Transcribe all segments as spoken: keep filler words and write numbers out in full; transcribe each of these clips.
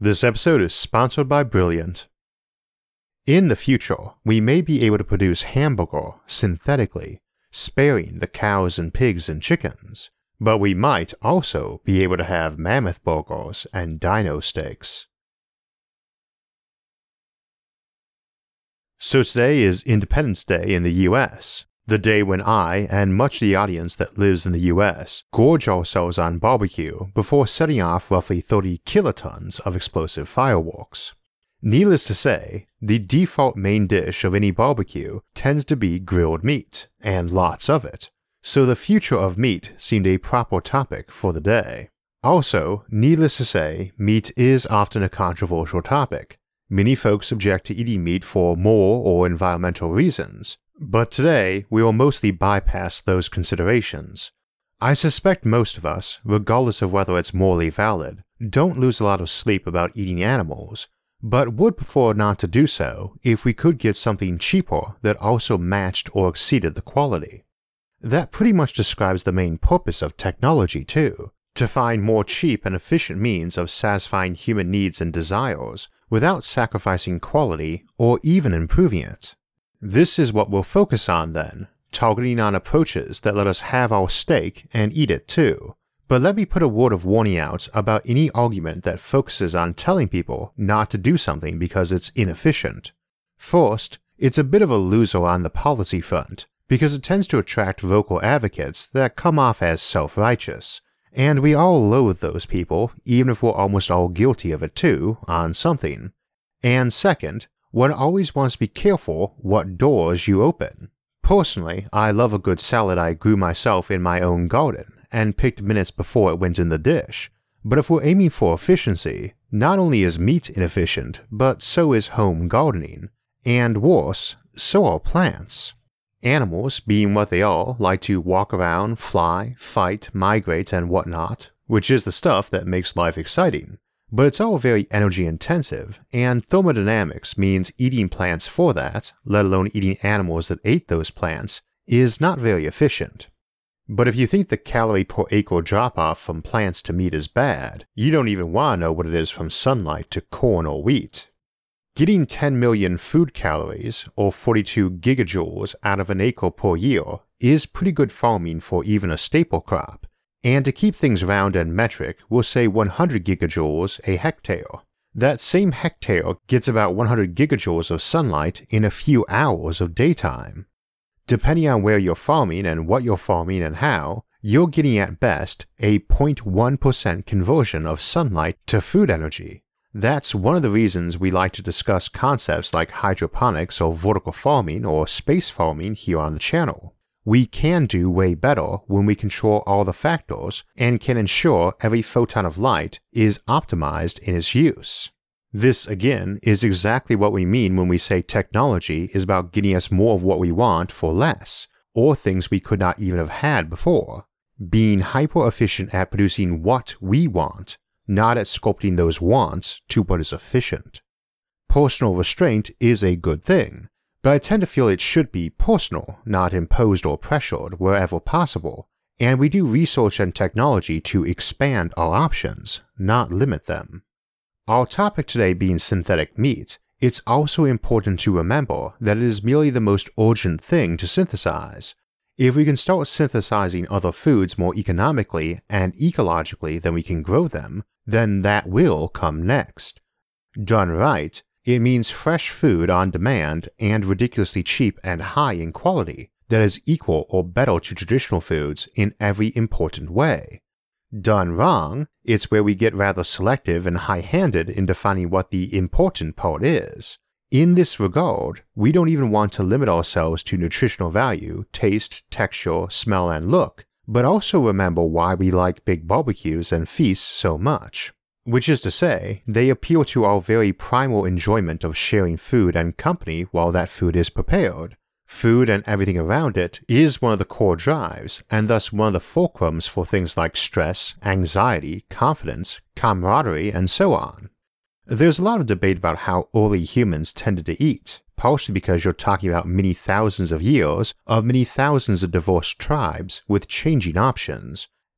This episode is sponsored by Brilliant. In the future, we may be able to produce hamburger synthetically, sparing the cows and pigs and chickens, but we might also be able to have mammoth burgers and dino steaks. So today is Independence Day in the U S, the day when I and much of the audience that lives in the U S gorge ourselves on barbecue before setting off roughly thirty kilotons of explosive fireworks. Needless to say, the default main dish of any barbecue tends to be grilled meat, and lots of it, so the future of meat seemed a proper topic for the day. Also, needless to say, meat is often a controversial topic. Many folks object to eating meat for moral or environmental reasons, but today we will mostly bypass those considerations. I suspect most of us, regardless of whether it's morally valid, don't lose a lot of sleep about eating animals, but would prefer not to do so if we could get something cheaper that also matched or exceeded the quality. That pretty much describes the main purpose of technology too, to find more cheap and efficient means of satisfying human needs and desires without sacrificing quality or even improving it. This is what we'll focus on then, targeting on approaches that let us have our steak and eat it too. But let me put a word of warning out about any argument that focuses on telling people not to do something because it's inefficient. First, it's a bit of a loser on the policy front, because it tends to attract vocal advocates that come off as self-righteous, and we all loathe those people, even if we're almost all guilty of it too, on something. And second, one always wants to be careful what doors you open. Personally, I love a good salad I grew myself in my own garden and picked minutes before it went in the dish. But if we're aiming for efficiency, not only is meat inefficient, but so is home gardening. And worse, so are plants. Animals, being what they are, like to walk around, fly, fight, migrate, and whatnot, which is the stuff that makes life exciting. But it's all very energy intensive, and thermodynamics means eating plants for that, let alone eating animals that ate those plants, is not very efficient. But if you think the calorie per acre drop-off from plants to meat is bad, you don't even want to know what it is from sunlight to corn or wheat. Getting ten million food calories, or forty-two gigajoules, out of an acre per year is pretty good farming for even a staple crop. And to keep things round and metric, we'll say one hundred gigajoules a hectare. That same hectare gets about one hundred gigajoules of sunlight in a few hours of daytime. Depending on where you're farming and what you're farming and how, you're getting at best a zero point one percent conversion of sunlight to food energy. That's one of the reasons we like to discuss concepts like hydroponics or vertical farming or space farming here on the channel. We can do way better when we control all the factors and can ensure every photon of light is optimized in its use. This, again, is exactly what we mean when we say technology is about getting us more of what we want for less, or things we could not even have had before. Being hyper-efficient at producing what we want, not at sculpting those wants to what is efficient. Personal restraint is a good thing, but I tend to feel it should be personal, not imposed or pressured wherever possible, and we do research and technology to expand our options, not limit them. Our topic today being synthetic meat, it's also important to remember that it is merely the most urgent thing to synthesize. If we can start synthesizing other foods more economically and ecologically than we can grow them, then that will come next. Done right, it means fresh food on demand and ridiculously cheap and high in quality that is equal or better to traditional foods in every important way. Done wrong, it's where we get rather selective and high-handed in defining what the important part is. In this regard, we don't even want to limit ourselves to nutritional value, taste, texture, smell, and look, but also remember why we like big barbecues and feasts so much. Which is to say, they appeal to our very primal enjoyment of sharing food and company while that food is prepared. Food and everything around it is one of the core drives, and thus one of the fulcrums for things like stress, anxiety, confidence, camaraderie, and so on. There's a lot of debate about how early humans tended to eat, partially because you're talking about many thousands of years of many thousands of diverse tribes with changing options,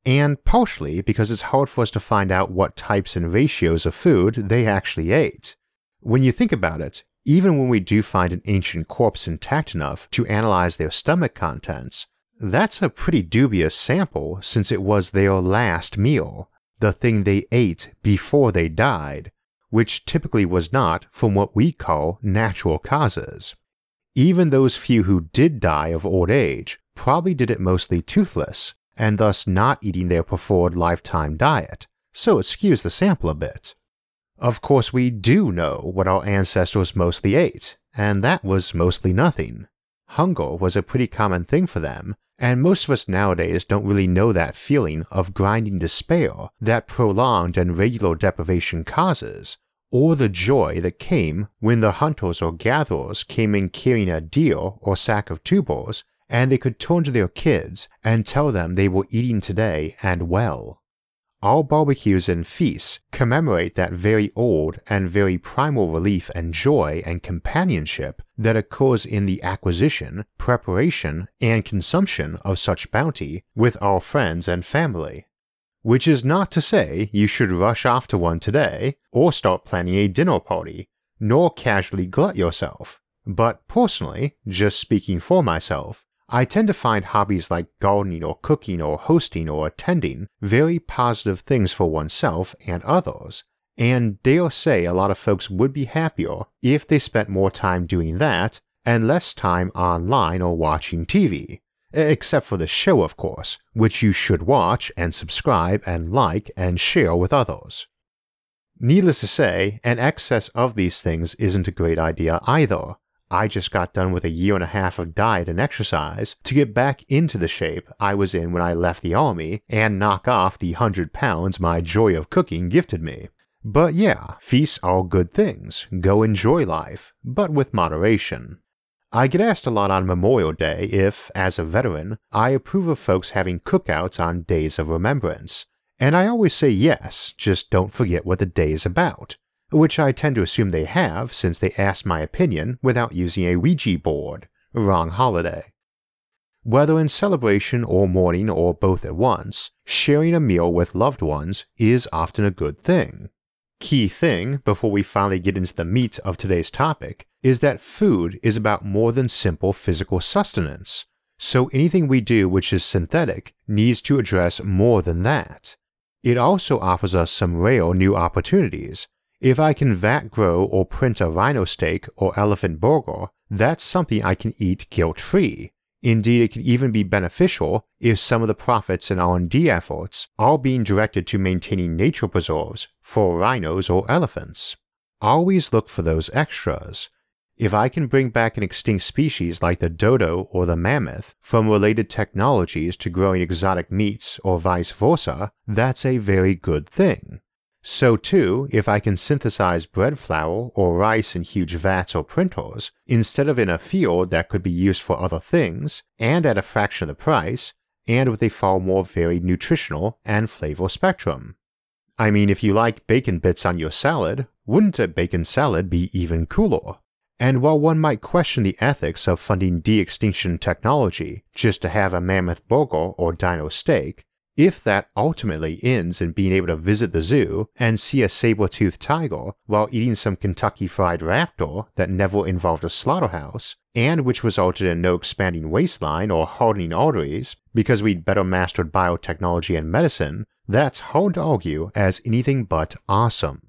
and partially because it's hard for us to find out what types and ratios of food they actually ate. When you think about it, even when we do find an ancient corpse intact enough to analyze their stomach contents, that's a pretty dubious sample since it was their last meal, the thing they ate before they died, which typically was not from what we call natural causes. Even those few who did die of old age probably did it mostly toothless, and thus not eating their preferred lifetime diet, so it skews the sample a bit. Of course, we do know what our ancestors mostly ate, and that was mostly nothing. Hunger was a pretty common thing for them, and most of us nowadays don't really know that feeling of grinding despair that prolonged and regular deprivation causes, or the joy that came when the hunters or gatherers came in carrying a deer or sack of tubers, and they could turn to their kids and tell them they were eating today and well. All barbecues and feasts commemorate that very old and very primal relief and joy and companionship that occurs in the acquisition, preparation, and consumption of such bounty with our friends and family. Which is not to say you should rush off to one today or start planning a dinner party, nor casually glut yourself. But personally, just speaking for myself, I tend to find hobbies like gardening or cooking or hosting or attending very positive things for oneself and others, and dare say a lot of folks would be happier if they spent more time doing that and less time online or watching T V, except for the show of course, which you should watch and subscribe and like and share with others. Needless to say, an excess of these things isn't a great idea either. I just got done with a year and a half of diet and exercise to get back into the shape I was in when I left the army and knock off the hundred pounds my joy of cooking gifted me. But yeah, feasts are good things, go enjoy life, but with moderation. I get asked a lot on Memorial Day if, as a veteran, I approve of folks having cookouts on days of remembrance, and I always say yes, just don't forget what the day is about. Which I tend to assume they have since they asked my opinion without using a Ouija board. Wrong holiday. Whether in celebration or mourning or both at once, sharing a meal with loved ones is often a good thing. Key thing, before we finally get into the meat of today's topic, is that food is about more than simple physical sustenance, so anything we do which is synthetic needs to address more than that. It also offers us some rare new opportunities. If I can vat grow or print a rhino steak or elephant burger, that's something I can eat guilt-free. Indeed, it can even be beneficial if some of the profits and R and D efforts are being directed to maintaining nature preserves for rhinos or elephants. Always look for those extras. If I can bring back an extinct species like the dodo or the mammoth from related technologies to growing exotic meats or vice versa, that's a very good thing. So too, if I can synthesize bread flour or rice in huge vats or printers, instead of in a field that could be used for other things, and at a fraction of the price, and with a far more varied nutritional and flavor spectrum. I mean, if you like bacon bits on your salad, wouldn't a bacon salad be even cooler? And while one might question the ethics of funding de-extinction technology just to have a mammoth burger or dino steak, if that ultimately ends in being able to visit the zoo and see a saber-toothed tiger while eating some Kentucky Fried Raptor that never involved a slaughterhouse, and which resulted in no expanding waistline or hardening arteries because we'd better mastered biotechnology and medicine, that's hard to argue as anything but awesome.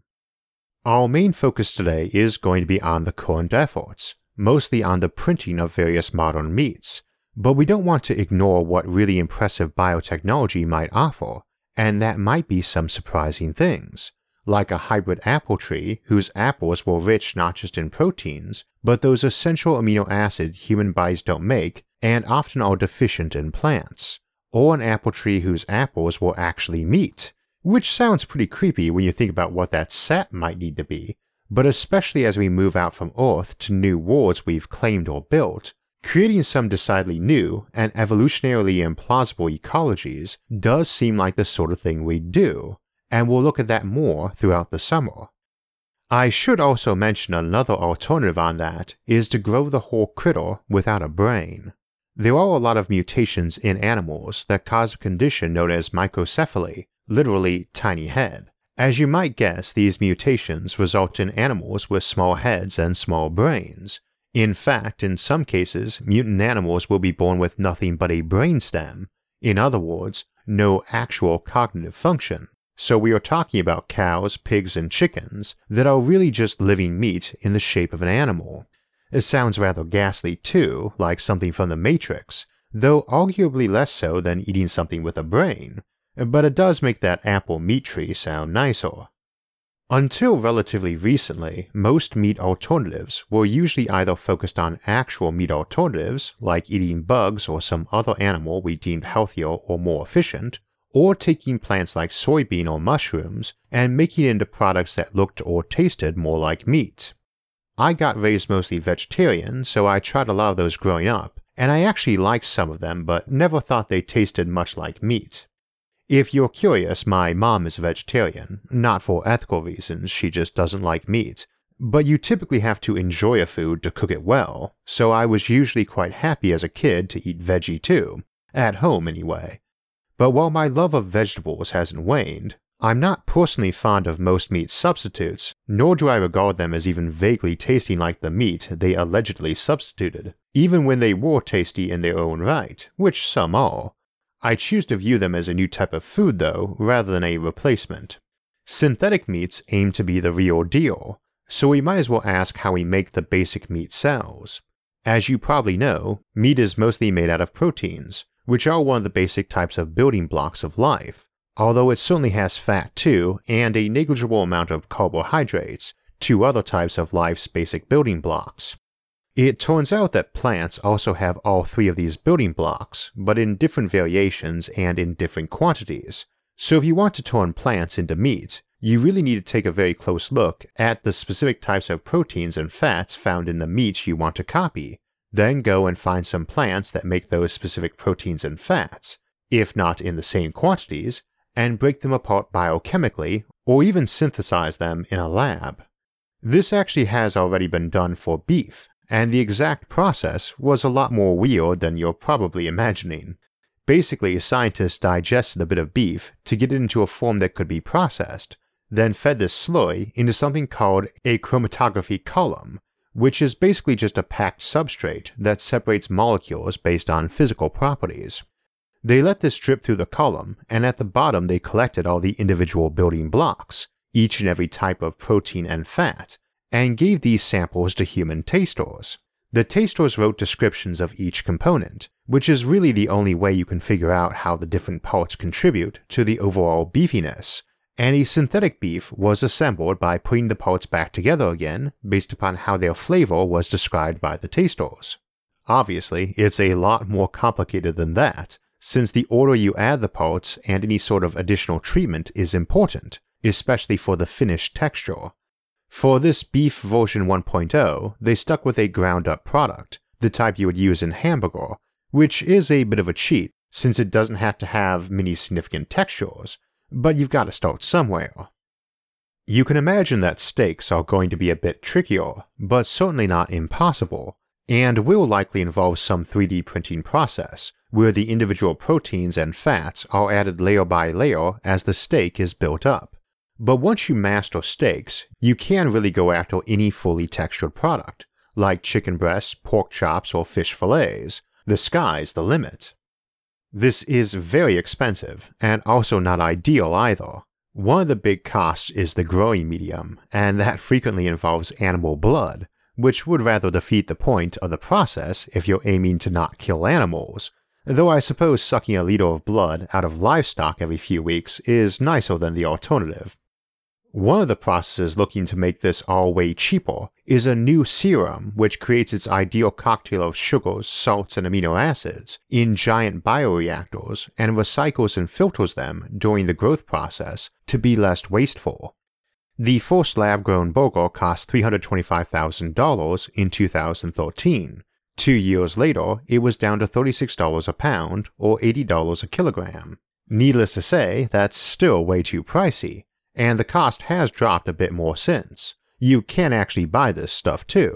Our main focus today is going to be on the current efforts, mostly on the printing of various modern meats. But we don't want to ignore what really impressive biotechnology might offer, and that might be some surprising things, like a hybrid apple tree whose apples were rich not just in proteins, but those essential amino acids human bodies don't make and often are deficient in plants, or an apple tree whose apples were actually meat, which sounds pretty creepy when you think about what that sap might need to be, but especially as we move out from Earth to new worlds we've claimed or built, creating some decidedly new and evolutionarily implausible ecologies does seem like the sort of thing we'd do, and we'll look at that more throughout the summer. I should also mention another alternative on that is to grow the whole critter without a brain. There are a lot of mutations in animals that cause a condition known as microcephaly, literally tiny head. As you might guess, these mutations result in animals with small heads and small brains. In fact, in some cases, mutant animals will be born with nothing but a brainstem. In other words, no actual cognitive function. So we are talking about cows, pigs, and chickens that are really just living meat in the shape of an animal. It sounds rather ghastly too, like something from the Matrix, though arguably less so than eating something with a brain, but it does make that apple meat tree sound nicer. Until relatively recently, most meat alternatives were usually either focused on actual meat alternatives, like eating bugs or some other animal we deemed healthier or more efficient, or taking plants like soybean or mushrooms and making it into products that looked or tasted more like meat. I got raised mostly vegetarian, so I tried a lot of those growing up, and I actually liked some of them but never thought they tasted much like meat. If you're curious, my mom is a vegetarian, not for ethical reasons, she just doesn't like meat, but you typically have to enjoy a food to cook it well, so I was usually quite happy as a kid to eat veggie too, at home anyway. But while my love of vegetables hasn't waned, I'm not personally fond of most meat substitutes, nor do I regard them as even vaguely tasting like the meat they allegedly substituted, even when they were tasty in their own right, which some are. I choose to view them as a new type of food though, rather than a replacement. Synthetic meats aim to be the real deal, so we might as well ask how we make the basic meat cells. As you probably know, meat is mostly made out of proteins, which are one of the basic types of building blocks of life, although it certainly has fat too, and a negligible amount of carbohydrates, two other types of life's basic building blocks. It turns out that plants also have all three of these building blocks, but in different variations and in different quantities. So if you want to turn plants into meat, you really need to take a very close look at the specific types of proteins and fats found in the meat you want to copy. Then go and find some plants that make those specific proteins and fats, if not in the same quantities, and break them apart biochemically, or even synthesize them in a lab. This actually has already been done for beef, and the exact process was a lot more weird than you're probably imagining. Basically, scientists digested a bit of beef to get it into a form that could be processed, then fed this slurry into something called a chromatography column, which is basically just a packed substrate that separates molecules based on physical properties. They let this drip through the column, and at the bottom they collected all the individual building blocks, each and every type of protein and fat, and gave these samples to human tasters. The tasters wrote descriptions of each component, which is really the only way you can figure out how the different parts contribute to the overall beefiness, and a synthetic beef was assembled by putting the parts back together again based upon how their flavor was described by the tasters. Obviously, it's a lot more complicated than that, since the order you add the parts and any sort of additional treatment is important, especially for the finished texture. For this beef version one point oh, they stuck with a ground-up product, the type you would use in hamburger, which is a bit of a cheat since it doesn't have to have many significant textures, but you've got to start somewhere. You can imagine that steaks are going to be a bit trickier, but certainly not impossible, and will likely involve some three D printing process, where the individual proteins and fats are added layer by layer as the steak is built up. But once you master steaks, you can really go after any fully textured product, like chicken breasts, pork chops, or fish fillets. The sky's the limit. This is very expensive, and also not ideal either. One of the big costs is the growing medium, and that frequently involves animal blood, which would rather defeat the point of the process if you're aiming to not kill animals, though I suppose sucking a liter of blood out of livestock every few weeks is nicer than the alternative. One of the processes looking to make this all way cheaper is a new serum which creates its ideal cocktail of sugars, salts, and amino acids in giant bioreactors and recycles and filters them during the growth process to be less wasteful. The first lab-grown burger cost three hundred twenty-five thousand dollars in two thousand thirteen. Two years later, it was down to thirty-six dollars a pound or eighty dollars a kilogram. Needless to say, that's still way too pricey, and the cost has dropped a bit more since. You can actually buy this stuff too,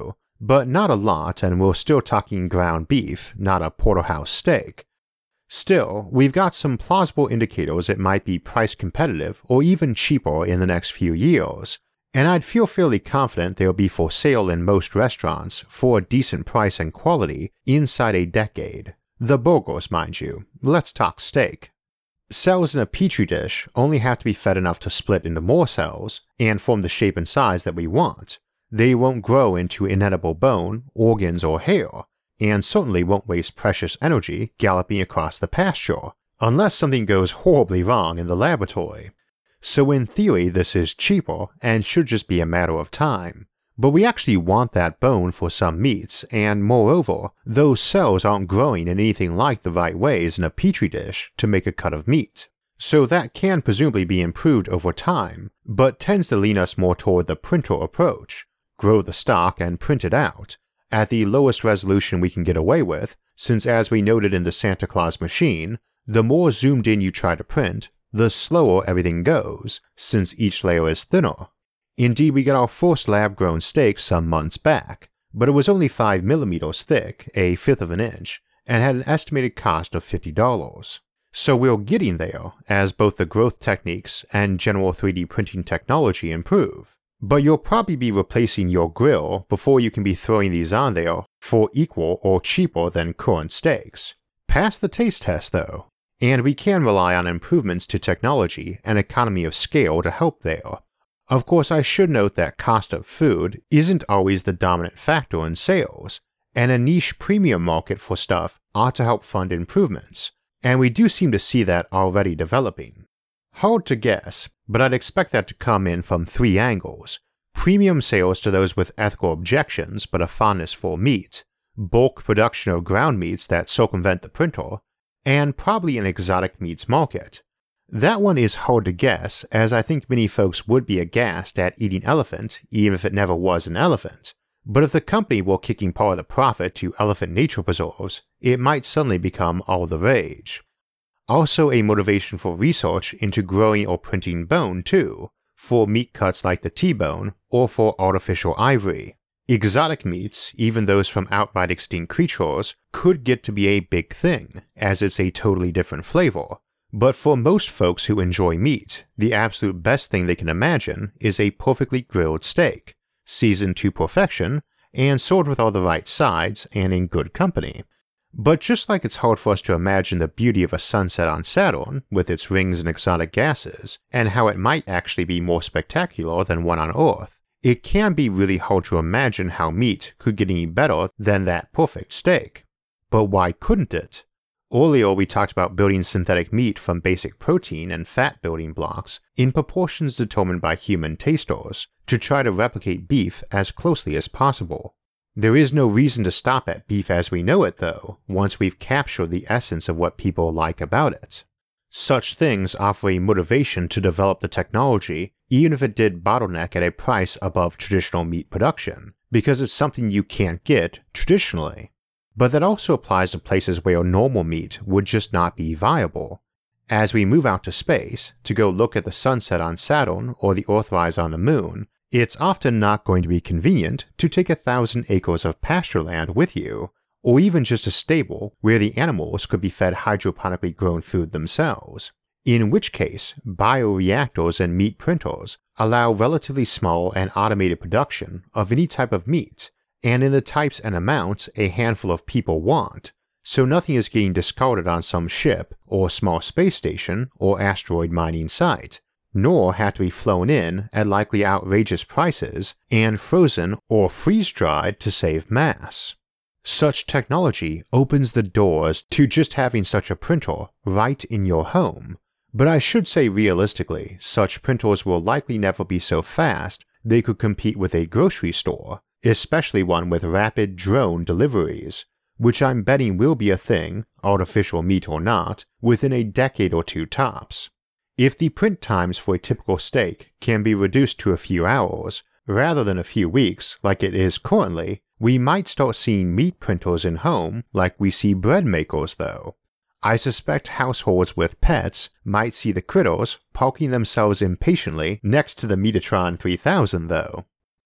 but not a lot, and we're still talking ground beef, not a porterhouse steak. Still, we've got some plausible indicators it might be price competitive or even cheaper in the next few years, and I'd feel fairly confident they'll be for sale in most restaurants for a decent price and quality inside a decade. The burgers, mind you. Let's talk steak. Cells in a petri dish only have to be fed enough to split into more cells and form the shape and size that we want. They won't grow into inedible bone, organs, or hair, and certainly won't waste precious energy galloping across the pasture, unless something goes horribly wrong in the laboratory. So in theory this is cheaper and should just be a matter of time. But we actually want that bone for some meats, and moreover, those cells aren't growing in anything like the right ways in a petri dish to make a cut of meat. So that can presumably be improved over time, but tends to lean us more toward the printer approach. Grow the stock and print it out, at the lowest resolution we can get away with, since as we noted in the Santa Claus machine, the more zoomed in you try to print, the slower everything goes, since each layer is thinner. Indeed, we got our first lab-grown steak some months back, but it was only five millimeters thick, a fifth of an inch, and had an estimated cost of fifty dollars. So we're getting there, as both the growth techniques and general three D printing technology improve. But you'll probably be replacing your grill before you can be throwing these on there for equal or cheaper than current steaks. Pass the taste test though, and we can rely on improvements to technology and economy of scale to help there. Of course, I should note that cost of food isn't always the dominant factor in sales, and a niche premium market for stuff ought to help fund improvements, and we do seem to see that already developing. Hard to guess, but I'd expect that to come in from three angles: premium sales to those with ethical objections but a fondness for meat, bulk production of ground meats that circumvent the printer, and probably an exotic meats market. That one is hard to guess, as I think many folks would be aghast at eating elephant even if it never was an elephant. But if the company were kicking part of the profit to elephant nature preserves, it might suddenly become all the rage. Also a motivation for research into growing or printing bone too, for meat cuts like the T-bone or for artificial ivory. Exotic meats, even those from outright extinct creatures, could get to be a big thing, as it's a totally different flavor. But for most folks who enjoy meat, the absolute best thing they can imagine is a perfectly grilled steak, seasoned to perfection, and served with all the right sides and in good company. But just like it's hard for us to imagine the beauty of a sunset on Saturn, with its rings and exotic gases, and how it might actually be more spectacular than one on Earth, it can be really hard to imagine how meat could get any better than that perfect steak. But why couldn't it? Earlier we talked about building synthetic meat from basic protein and fat building blocks in proportions determined by human tasters to try to replicate beef as closely as possible. There is no reason to stop at beef as we know it though, once we've captured the essence of what people like about it. Such things offer a motivation to develop the technology even if it did bottleneck at a price above traditional meat production, because it's something you can't get traditionally. But that also applies to places where normal meat would just not be viable. As we move out to space, to go look at the sunset on Saturn or the Earthrise on the Moon, it's often not going to be convenient to take a thousand acres of pasture land with you, or even just a stable where the animals could be fed hydroponically grown food themselves. In which case, bioreactors and meat printers allow relatively small and automated production of any type of meat, and in the types and amounts a handful of people want, so nothing is getting discarded on some ship or small space station or asteroid mining site, nor have to be flown in at likely outrageous prices and frozen or freeze-dried to save mass. Such technology opens the doors to just having such a printer right in your home, but I should say realistically, such printers will likely never be so fast they could compete with a grocery store, especially one with rapid drone deliveries, which I'm betting will be a thing, artificial meat or not, within a decade or two tops. If the print times for a typical steak can be reduced to a few hours, rather than a few weeks like it is currently, we might start seeing meat printers in home like we see bread makers though. I suspect households with pets might see the critters parking themselves impatiently next to the Metatron three thousand though.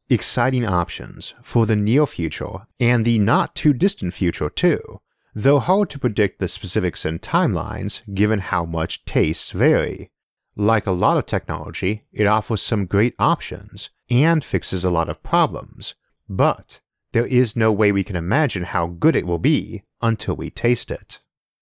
Exciting options for the near future and the not too distant future too, though hard to predict the specifics and timelines given how much tastes vary. Like a lot of technology, it offers some great options and fixes a lot of problems, but there is no way we can imagine how good it will be until we taste it.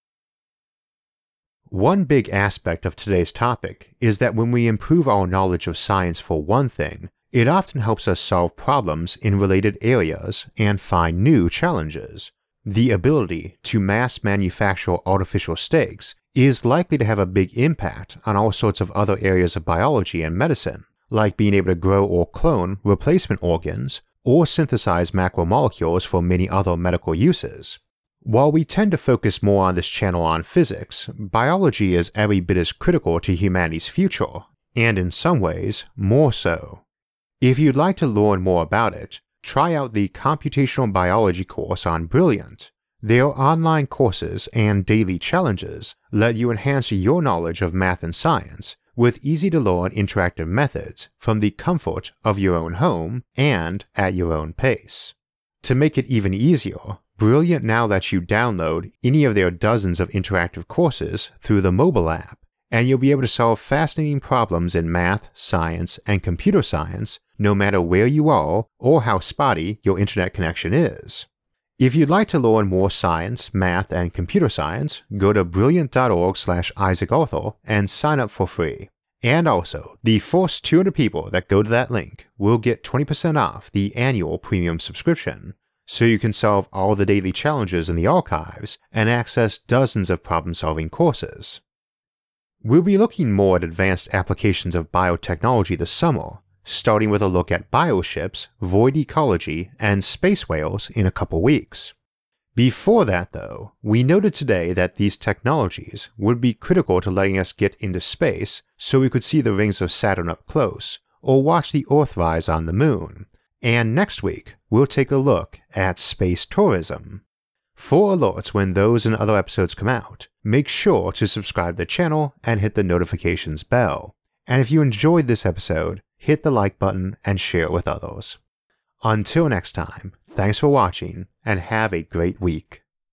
One big aspect of today's topic is that when we improve our knowledge of science for one thing, it often helps us solve problems in related areas and find new challenges. The ability to mass manufacture artificial steaks is likely to have a big impact on all sorts of other areas of biology and medicine, like being able to grow or clone replacement organs or synthesize macromolecules for many other medical uses. While we tend to focus more on this channel on physics, biology is every bit as critical to humanity's future, and in some ways, more so. If you'd like to learn more about it, try out the Computational Biology course on Brilliant. Their online courses and daily challenges let you enhance your knowledge of math and science with easy-to-learn interactive methods from the comfort of your own home and at your own pace. To make it even easier, Brilliant now lets you download any of their dozens of interactive courses through the mobile app, and you'll be able to solve fascinating problems in math, science, and computer science no matter where you are or how spotty your internet connection is. If you'd like to learn more science, math, and computer science, go to brilliant.org slash Isaac Arthur and sign up for free. And also, the first two hundred people that go to that link will get twenty percent off the annual premium subscription, so you can solve all the daily challenges in the archives and access dozens of problem-solving courses. We'll be looking more at advanced applications of biotechnology this summer, starting with a look at bioships, void ecology, and space whales in a couple weeks. Before that, though, we noted today that these technologies would be critical to letting us get into space so we could see the rings of Saturn up close, or watch the Earth rise on the Moon. And next week, we'll take a look at space tourism. For alerts when those and other episodes come out, make sure to subscribe to the channel and hit the notifications bell. And if you enjoyed this episode, hit the like button and share it with others. Until next time, thanks for watching and have a great week.